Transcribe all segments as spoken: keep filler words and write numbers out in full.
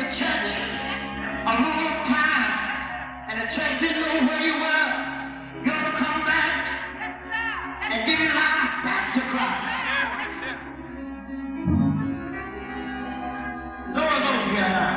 church a long time, and the church didn't know where you were. You ought to come back and give your life back to Christ. Lord, over here now.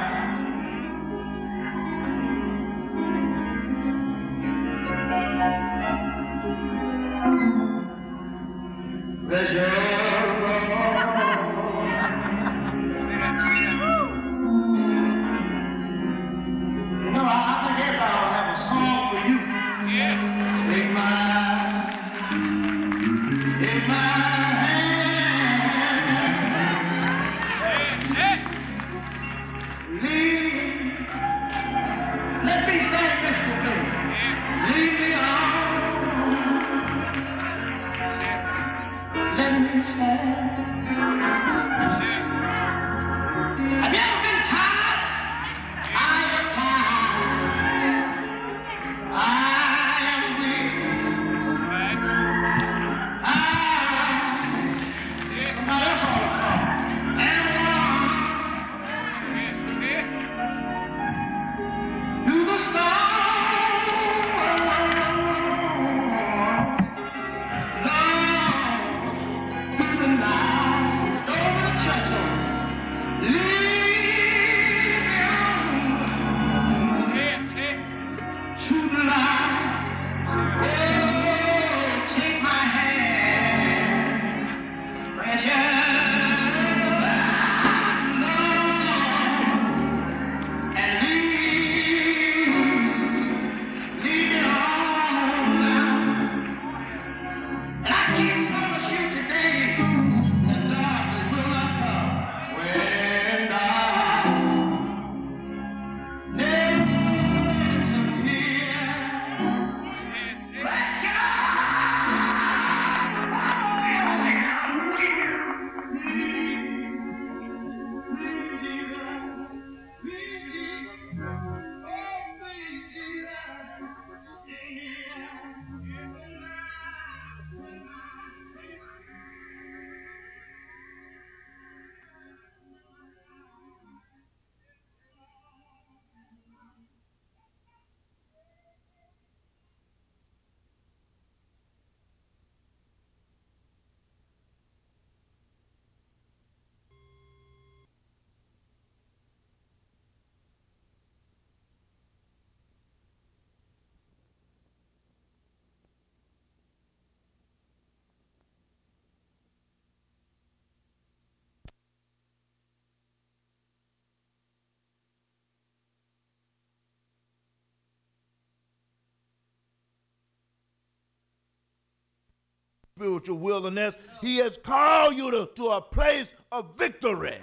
Spiritual wilderness. He has called you to, to a place of victory.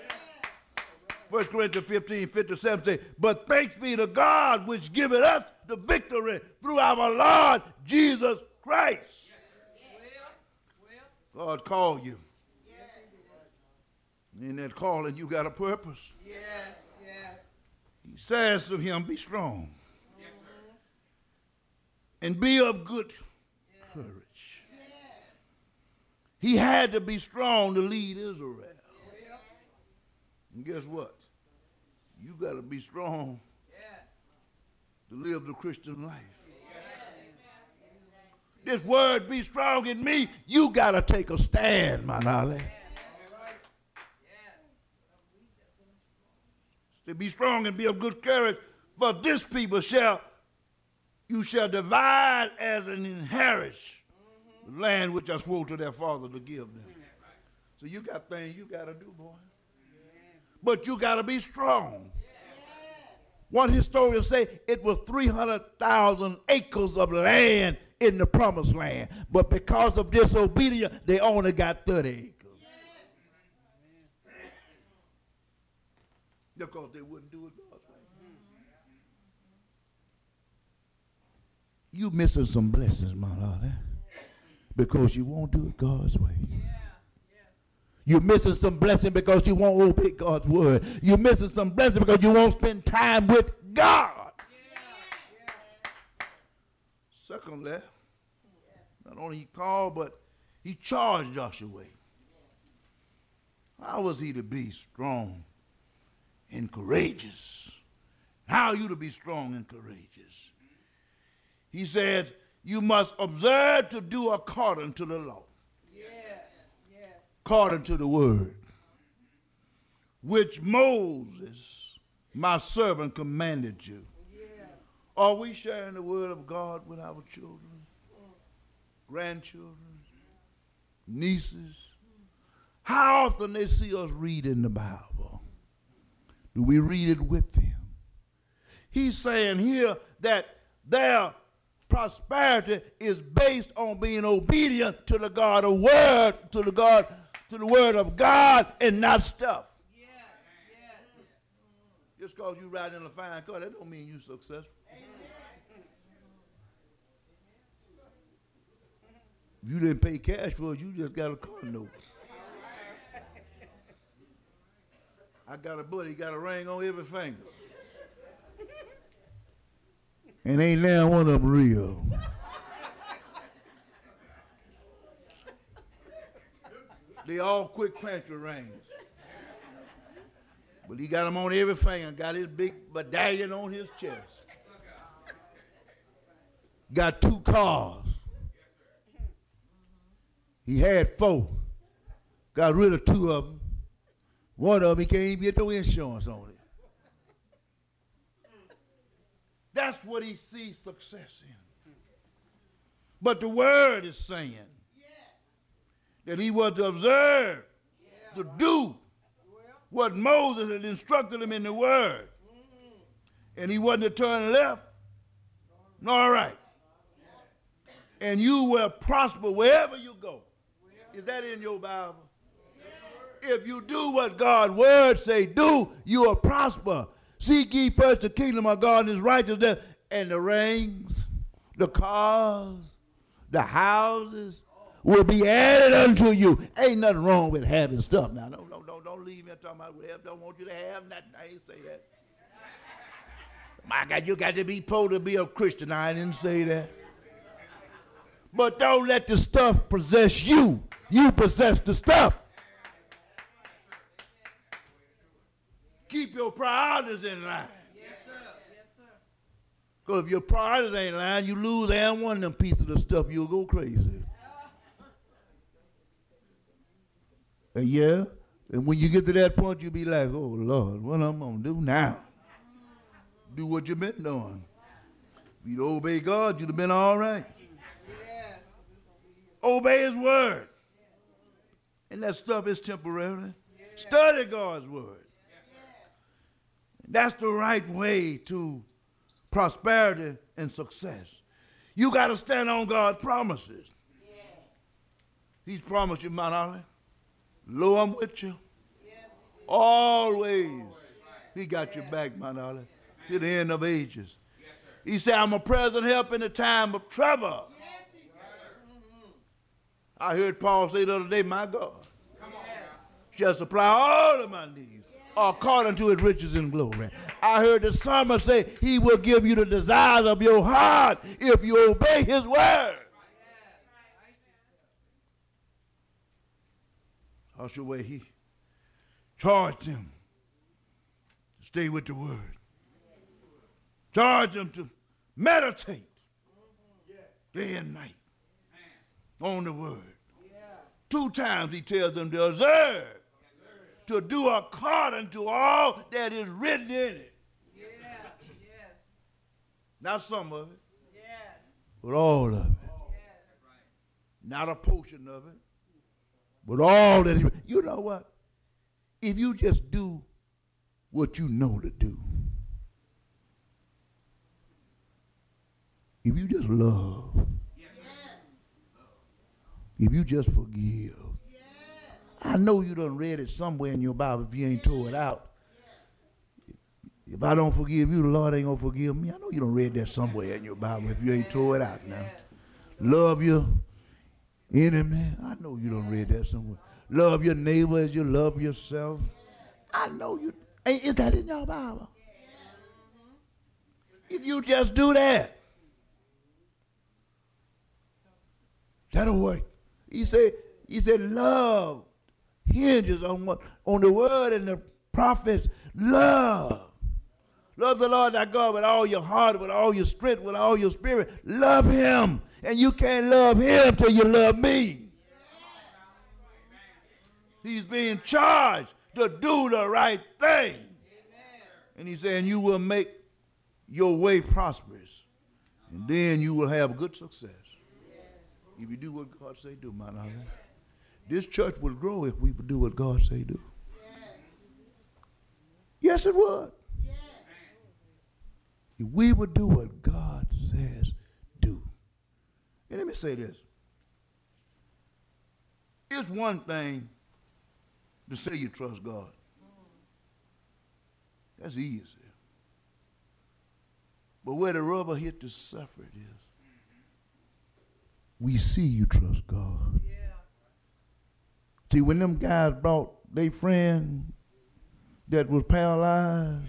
First Corinthians fifteen, fifty-seven says, but thanks be to God which giveth us the victory through our Lord Jesus Christ. God called you. In that calling, you got a purpose. Yes, yes. He says to him, be strong. Yes, sir. And be of good yes. courage. He had to be strong to lead Israel. Yeah. And guess what? You got to be strong yeah. to live the Christian life. Yeah. This word, be strong in me, you got to take a stand, my darling. To be strong and be of good courage, for this people shall, you shall divide as an inheritance the land which I swore to their father to give them. So you got things you got to do, boy. But you got to be strong. One historian say it was three hundred thousand acres of land in the promised land. But because of disobedience, they only got thirty acres. Because they wouldn't do it God's way. You missing some blessings, my Lord, eh? Because you won't do it God's way. Yeah. Yeah. You're missing some blessing because you won't obey God's word. You're missing some blessing because you won't spend time with God. Yeah. Yeah. Secondly, not only he called, but he charged Joshua. How was he to be strong and courageous. How are you to be strong and courageous? He said, you must observe to do according to the law. Yeah. Yeah. According to the word, which Moses, my servant, commanded you. Yeah. Are we sharing the word of God with our children, grandchildren, nieces? How often they see us reading the Bible? Do we read it with them? He's saying here that their prosperity is based on being obedient to the God of word, to the God, to the word of God, and not stuff. Yeah, yeah. Just because you ride in a fine car, that don't mean you're successful. If you didn't pay cash for it, you just got a car note. I got a buddy, he got a ring on every finger. And ain't now one of them real. They all quick country rings. But he got them on every finger, got his big medallion on his chest. Got two cars. He had four. Got rid of two of them. One of them, he can't even get no insurance on it. That's what he sees success in. But the word is saying that he was to observe, to do what Moses had instructed him in the word. And he wasn't to turn left nor right. And you will prosper wherever you go. Is that in your Bible? If you do what God's word say do, you will prosper. Seek ye first the kingdom of God and his righteousness, and the rings, the cars, the houses will be added unto you. Ain't nothing wrong with having stuff. Now, don't, don't, don't, don't leave me talking about whatever. Don't want you to have nothing. I ain't say that. My God, you got to be poor to be a Christian. I didn't say that. But don't let the stuff possess you. You possess the stuff. Keep your priorities in line. Yes, sir. Yes, sir. Because if your priorities ain't in line, you lose and one of them pieces of stuff, you'll go crazy. And yeah, and when you get to that point, you'll be like, oh, Lord, what am I going to do now? Do what you've been doing. If you'd obey God, you'd have been all right. Yeah. Obey his word. And that stuff is temporary. Yeah. Study God's word. That's the right way to prosperity and success. You got to stand on God's promises. Yeah. He's promised you, Mount Olive. Lo, I'm with you. Yeah. Always. He got yeah. your back, Mount Olive, to the end of ages. Yes, he said, I'm a present help in the time of trouble. Yes, mm-hmm. I heard Paul say the other day, my God shall supply all of my needs according to his riches and glory. I heard the psalmist say he will give you the desires of your heart if you obey his word. That's the way he charged him to stay with the word. Charged him to meditate day and night on the word. Two times he tells them to observe, to do according to all that is written in it. Yeah, yes. Not some of it, yes. but all of it. Yes. Not a portion of it, but all that is. You know what? If you just do what you know to do, if you just love, yes. if you just forgive, I know you done read it somewhere in your Bible if you ain't tore it out. If I don't forgive you, the Lord ain't going to forgive me. I know you done read that somewhere in your Bible if you ain't tore it out now. Love your enemy. I know you done read that somewhere. Love your neighbor as you love yourself. I know you. Is that in your Bible? If you just do that, that'll work. He said, he said love hinges on what? On the word and the prophets, love. Love the Lord thy God with all your heart, with all your strength, with all your spirit. Love him. And you can't love him till you love me. He's being charged to do the right thing. And he's saying you will make your way prosperous. And then you will have good success. If you do what God say do, my Lord. This church will grow if we would do what God say do. Yes, it would. If we would do what God says do. And let me say this. It's one thing to say you trust God. That's easy. But where the rubber hit the suffer is, we see you trust God. Yeah. See, when them guys brought their friend that was paralyzed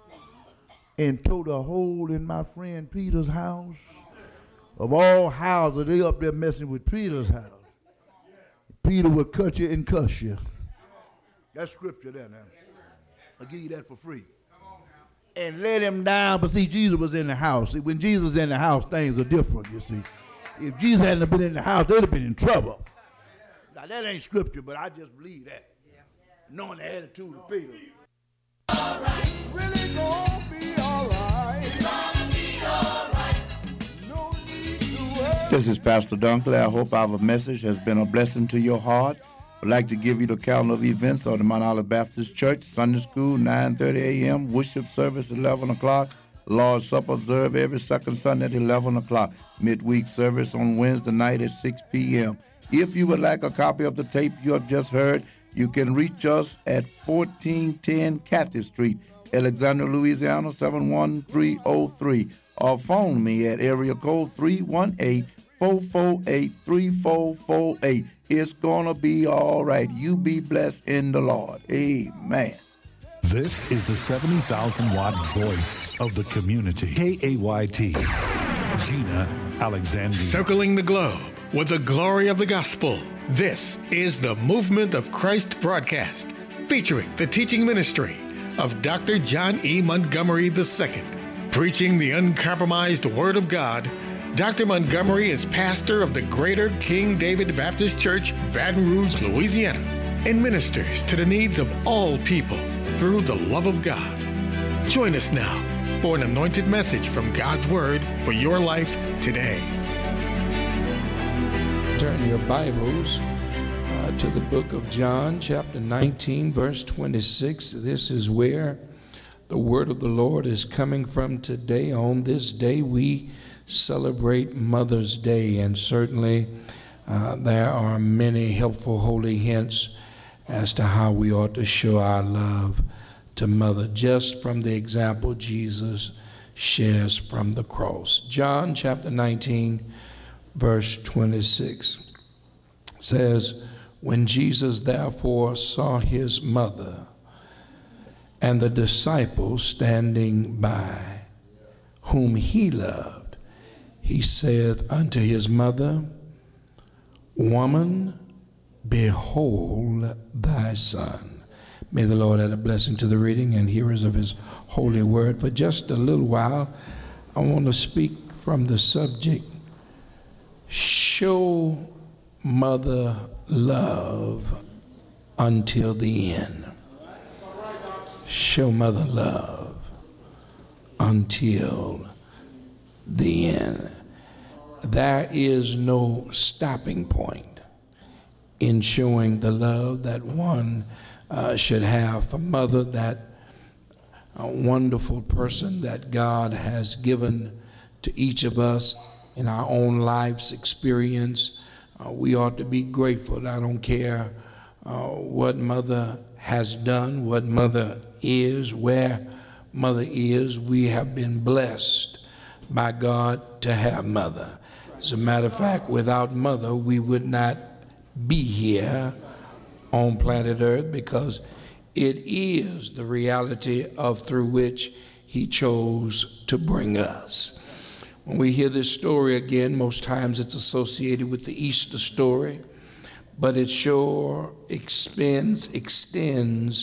and tore a hole in my friend Peter's house, of all houses, they up there messing with Peter's house. Peter would cut you and cuss you. That's scripture there now. I'll give you that for free. And let him down, but see, Jesus was in the house. See, when Jesus was in the house, things are different, you see. If Jesus hadn't been in the house, they'd have been in trouble. Now, that ain't scripture, but I just believe that. Knowing the attitude of Peter. All right. Really gonna be all right. It's gonna be all right. No need to worry. This is Pastor Dunkley. I hope our message has been a blessing to your heart. I'd like to give you the calendar of events of the Mount Olive Baptist Church. Sunday school, nine thirty a.m. Worship service, eleven o'clock. Lord's Supper observed every second Sunday at eleven o'clock. Midweek service on Wednesday night at six p.m. If you would like a copy of the tape you have just heard, you can reach us at fourteen ten Cathy Street, Alexandria, Louisiana, seven one three oh three, or phone me at area code three one eight, four four eight, three four four eight. It's going to be all right. You be blessed in the Lord. Amen. This is the seventy thousand watt voice of the community. K A Y T, Gina Alexandria. Circling the globe with the glory of the gospel. This is the Movement of Christ broadcast, featuring the teaching ministry of Doctor John E. Montgomery the Second. Preaching the uncompromised Word of God, Doctor Montgomery is pastor of the Greater King David Baptist Church, Baton Rouge, Louisiana, and ministers to the needs of all people through the love of God. Join us now for an anointed message from God's Word for your life today. Turn your Bibles uh, to the book of John, chapter nineteen, verse twenty-six. This is where the word of the Lord is coming from today. On this day, we celebrate Mother's Day, and certainly uh, there are many helpful holy hints as to how we ought to show our love to Mother, just from the example Jesus shares from the cross. John chapter nineteen, verse twenty-six says, "When Jesus therefore saw his mother and the disciples standing by, whom he loved, he saith unto his mother, Woman, behold thy son." May the Lord add a blessing to the reading and hearers of his holy word. For just a little while, I want to speak from the subject, show mother love until the end. Show mother love until the end. There is no stopping point in showing the love that one uh, should have for mother, that uh, wonderful person that God has given to each of us in our own life's experience. Uh, we ought to be grateful. I don't care uh, what mother has done, what mother is, where mother is. We have been blessed by God to have mother. As a matter of fact, without mother, we would not be here on planet Earth, because it is the reality of through which he chose to bring us. When we hear this story again, most times it's associated with the Easter story, but it sure extends, extends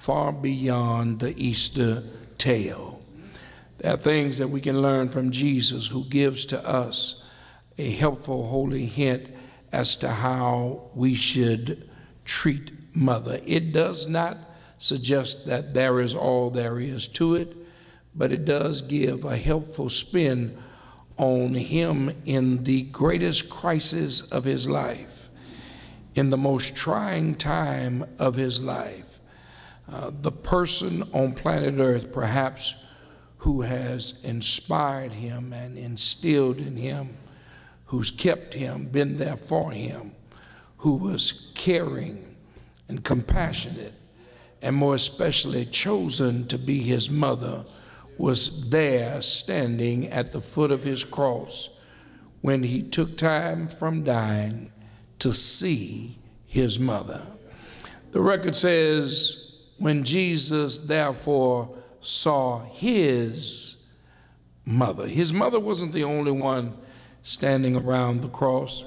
far beyond the Easter tale. There are things that we can learn from Jesus, who gives to us a helpful, holy hint as to how we should treat mother. It does not suggest that there is all there is to it, but it does give a helpful spin on him in the greatest crisis of his life, in the most trying time of his life. Uh, the person on planet Earth, perhaps, who has inspired him and instilled in him, who's kept him, been there for him, who was caring and compassionate, and more especially chosen to be his mother, was there standing at the foot of his cross when he took time from dying to see his mother. The record says, when Jesus therefore saw his mother, his mother wasn't the only one standing around the cross.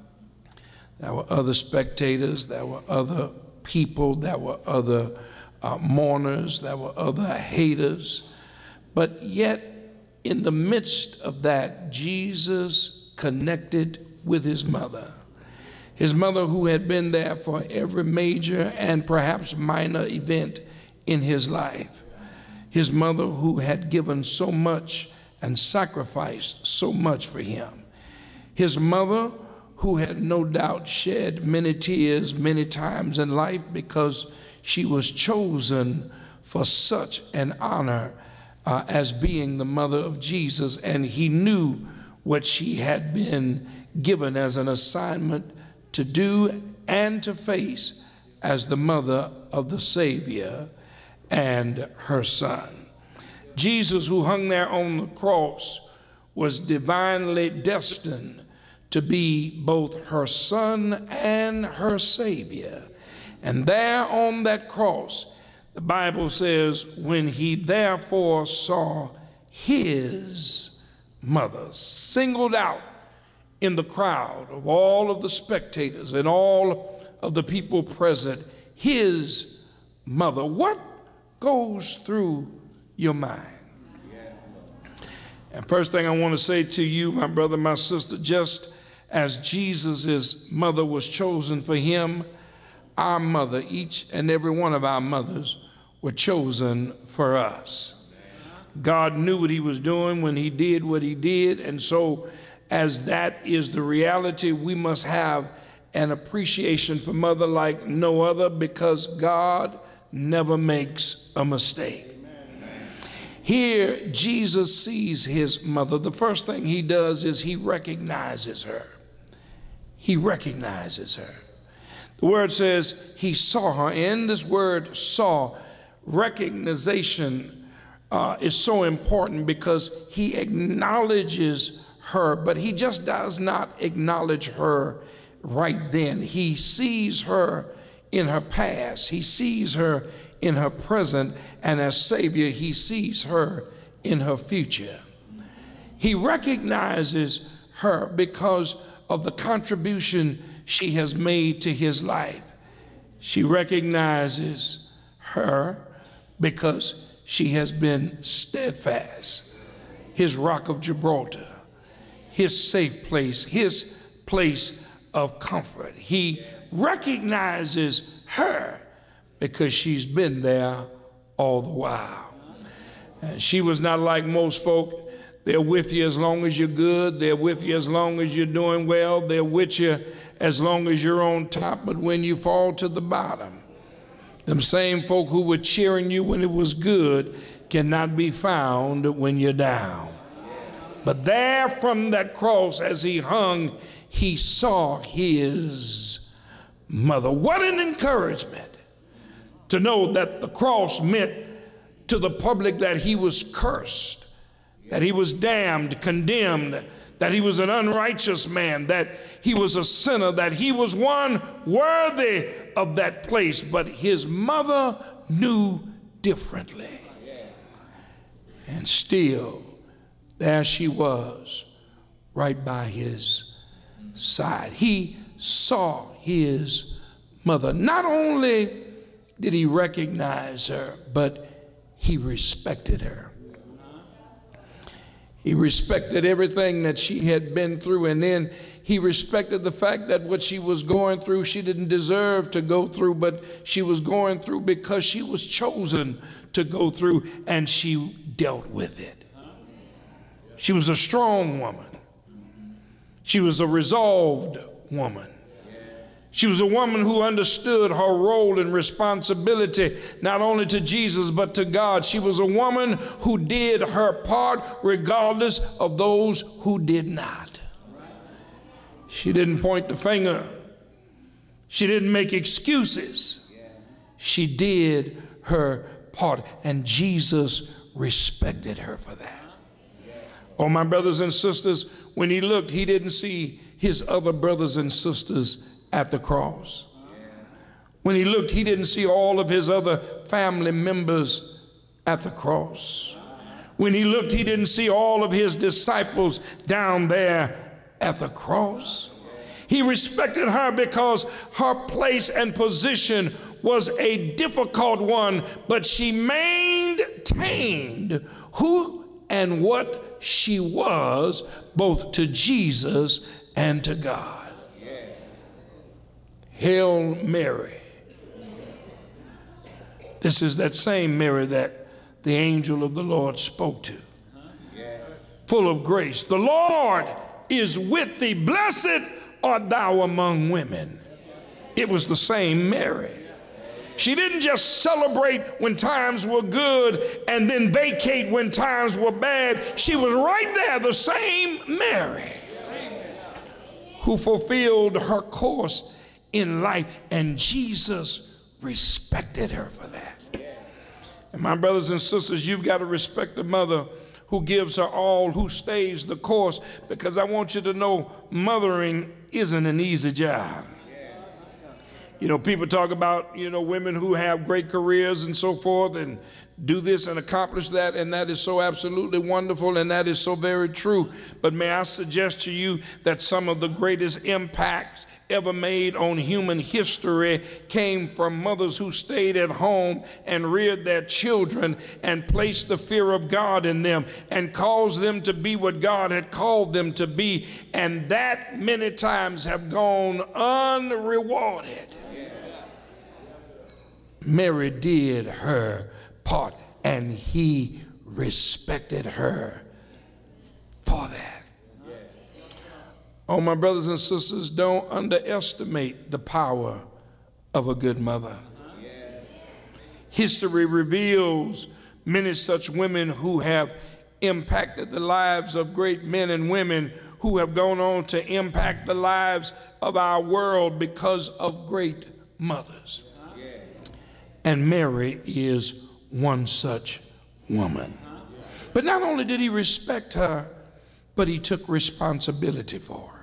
There were other spectators, there were other people, there were other uh, mourners, there were other haters. But yet, in the midst of that, Jesus connected with his mother. His mother, who had been there for every major and perhaps minor event in his life. His mother, who had given so much and sacrificed so much for him. His mother, who had no doubt shed many tears many times in life because she was chosen for such an honor uh, as being the mother of Jesus, and he knew what she had been given as an assignment to do and to face as the mother of the Savior and her son. Jesus, who hung there on the cross, was divinely destined to be both her son and her Savior. And there on that cross, the Bible says, when he therefore saw his mother, singled out in the crowd of all of the spectators and all of the people present, his mother, what goes through your mind? And first thing I want to say to you, my brother, my sister, just as Jesus' mother was chosen for him, our mother, each and every one of our mothers, were chosen for us. God knew what he was doing when he did what he did, and so as that is the reality, we must have an appreciation for mother like no other, because God never makes a mistake. Here, Jesus sees his mother. The first thing he does is he recognizes her. He recognizes her. The word says he saw her. And this word saw, recognition uh, is so important because he acknowledges her, but he just does not acknowledge her right then. He sees her in her past. He sees her in her present, and as Savior, he sees her in her future. He recognizes her because of the contribution she has made to his life. She recognizes her because she has been steadfast, his rock of Gibraltar, his safe place, his place of comfort. He recognizes her because she's been there all the while. And she was not like most folk. They're with you as long as you're good. They're with you as long as you're doing well. They're with you as long as you're on top. But when you fall to the bottom, them same folk who were cheering you when it was good cannot be found when you're down. But there from that cross, as he hung, he saw his mother. What an encouragement to know that the cross meant to the public that he was cursed, that he was damned, condemned, that he was an unrighteous man, that he was a sinner, that he was one worthy of that place. But his mother knew differently. And still, there she was, right by his side. He saw his mother. Not only did he recognize her, but he respected her. He respected everything that she had been through, and then he respected the fact that what she was going through, she didn't deserve to go through, but she was going through because she was chosen to go through, and she dealt with it. She was a strong woman. She was a resolved woman. She was a woman who understood her role and responsibility, not only to Jesus, but to God. She was a woman who did her part regardless of those who did not. She didn't point the finger. She didn't make excuses. She did her part, and Jesus respected her for that. Oh, my brothers and sisters, when he looked, he didn't see his other brothers and sisters at the cross. When he looked, he didn't see all of his other family members at the cross. When he looked, he didn't see all of his disciples down there at the cross. He respected her because her place and position was a difficult one, but she maintained who and what she was, both to Jesus and to God. Hail Mary. This is that same Mary that the angel of the Lord spoke to. Full of grace. The Lord is with thee. Blessed art thou among women. It was the same Mary. She didn't just celebrate when times were good and then vacate when times were bad. She was right there, the same Mary, who fulfilled her course in life, and Jesus respected her for that. And my brothers and sisters, you've got to respect the mother who gives her all, who stays the course, because I want you to know mothering isn't an easy job. You know, people talk about, you know, women who have great careers and so forth and do this and accomplish that, and that is so absolutely wonderful, and that is so very true. But may I suggest to you that some of the greatest impacts ever made on human history came from mothers who stayed at home and reared their children and placed the fear of God in them and caused them to be what God had called them to be, and that many times have gone unrewarded. Mary did her part, and he respected her for that. Oh, my brothers and sisters, don't underestimate the power of a good mother. History reveals many such women who have impacted the lives of great men and women who have gone on to impact the lives of our world because of great mothers. And Mary is one such woman. But not only did he respect her, but he took responsibility for her.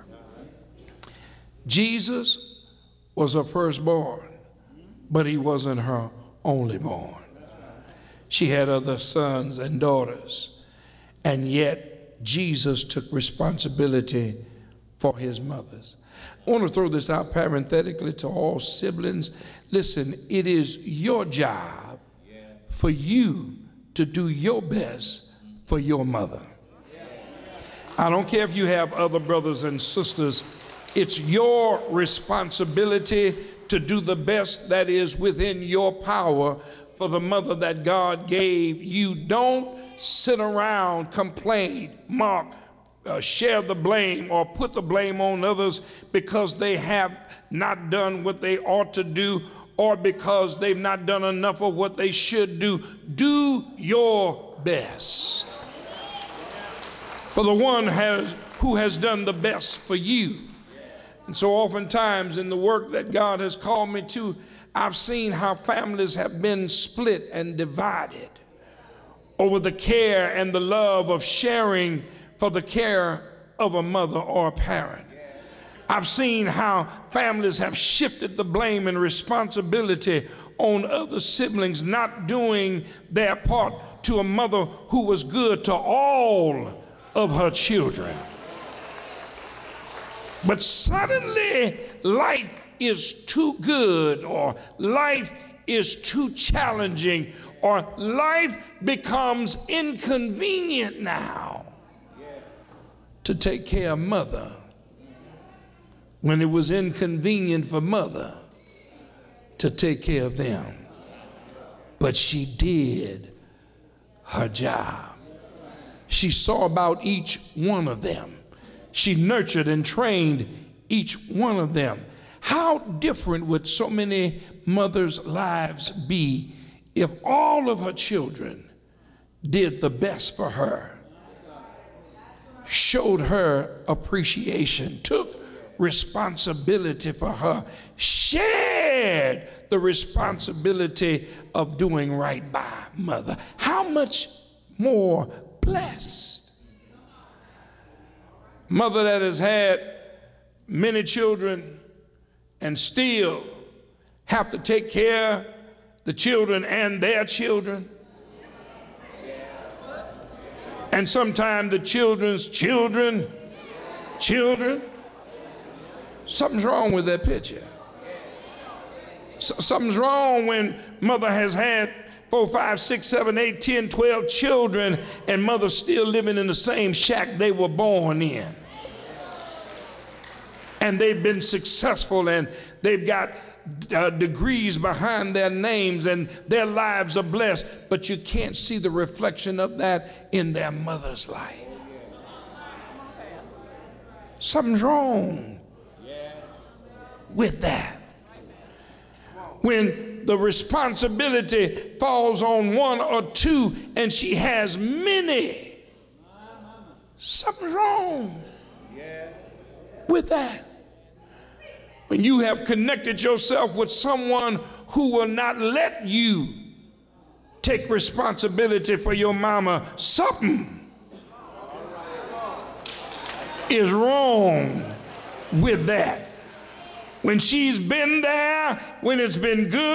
Jesus was her firstborn, but he wasn't her only born. She had other sons and daughters, and yet Jesus took responsibility for his mothers. I want to throw this out parenthetically to all siblings. Listen, it is your job for you to do your best for your mother. I don't care if you have other brothers and sisters. It's your responsibility to do the best that is within your power for the mother that God gave you. Don't sit around, complain, mock, uh, share the blame, or put the blame on others because they have not done what they ought to do, or because they've not done enough of what they should do. Do your best for the one has, who has done the best for you. And so oftentimes in the work that God has called me to, I've seen how families have been split and divided over the care and the love of sharing for the care of a mother or a parent. I've seen how families have shifted the blame and responsibility on other siblings not doing their part to a mother who was good to all of her children. But suddenly life is too good, or life is too challenging or life becomes inconvenient now to take care of mother when it was inconvenient for mother to take care of them. But she did her job. She saw about each one of them. She nurtured and trained each one of them. How different would so many mothers' lives be if all of her children did the best for her, showed her appreciation, took responsibility for her, shared the responsibility of doing right by mother? How much more blessed? Mother that has had many children and still have to take care of the children and their children. And sometimes the children's children, children. Something's wrong with that picture. So, something's wrong when mother has had four, five, six, seven, eight, ten, twelve children and mother's still living in the same shack they were born in. And they've been successful and they've got uh, degrees behind their names and their lives are blessed, but you can't see the reflection of that in their mother's life. Something's wrong with that. When the responsibility falls on one or two and she has many, something's wrong with that. When you have connected yourself with someone who will not let you take responsibility for your mama, something is wrong with that. When she's been there, when it's been good,